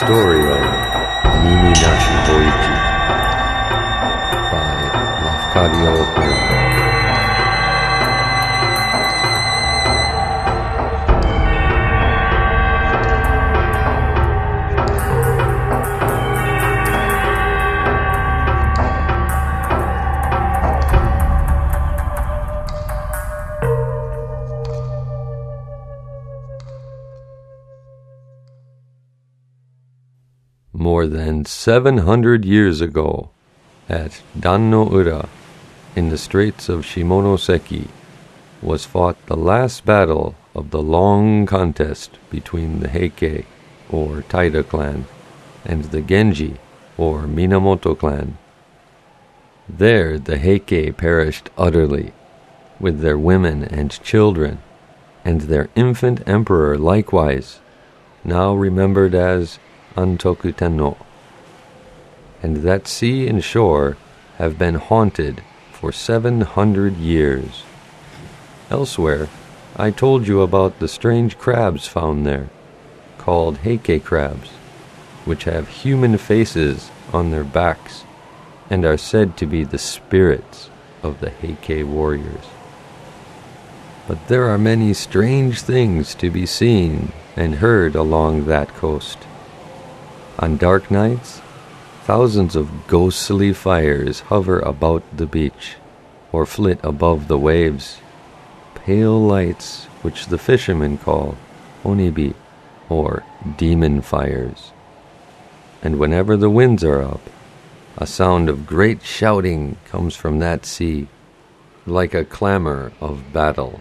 story of Nimi Nashi Boichi by Lafcadio Hearn. More than 700 years ago, at Dan-no-ura, in the Straits of Shimonoseki, was fought the last battle of the long contest between the Heike, or Taira clan, and the Genji, or Minamoto clan. There the Heike perished utterly, with their women and children, and their infant emperor likewise, now remembered as Antoku Tenno. And that sea and shore have been haunted for 700 years. Elsewhere, I told you about the strange crabs found there, called Heike crabs, which have human faces on their backs and are said to be the spirits of the Heike warriors. But there are many strange things to be seen and heard along that coast. On dark nights, thousands of ghostly fires hover about the beach, or flit above the waves, pale lights which the fishermen call onibi, or demon fires. And whenever the winds are up, a sound of great shouting comes from that sea, like a clamor of battle.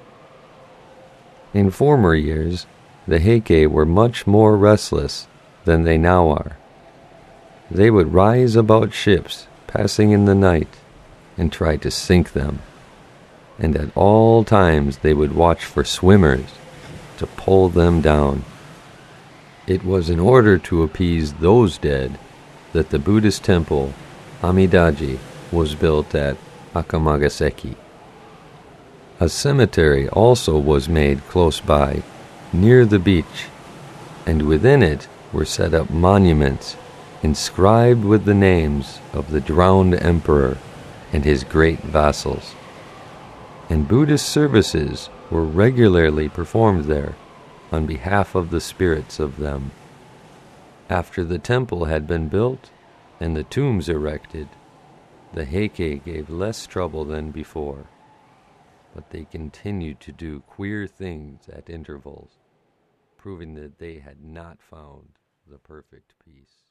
In former years, the Heike were much more restless than they now are. They would rise about ships passing in the night and try to sink them, and at all times they would watch for swimmers to pull them down. It was in order to appease those dead that the Buddhist temple Amidaji was built at Akamagaseki. A cemetery also was made close by, near the beach, and within it were set up monuments inscribed with the names of the drowned emperor and his great vassals. And Buddhist services were regularly performed there on behalf of the spirits of them. After the temple had been built and the tombs erected, the Heike gave less trouble than before, but they continued to do queer things at intervals, proving that they had not found the perfect peace.